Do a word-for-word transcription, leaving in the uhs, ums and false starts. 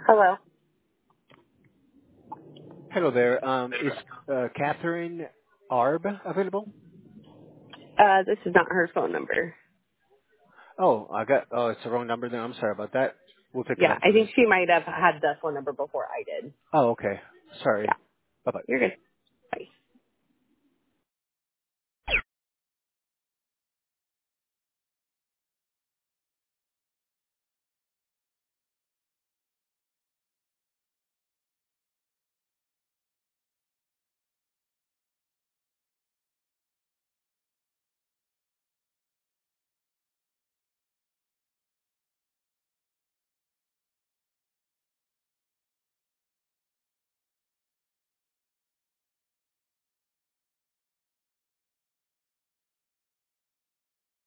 Hello. Hello there. Um, is uh, Catherine Arb available? Uh, this is not her phone number. Oh, I got. Oh, it's the wrong number. Then I'm sorry about that. We'll take it Yeah, up I then. think she might have had the phone number before I did. Oh, okay. Sorry. Yeah, Bye bye. you're good.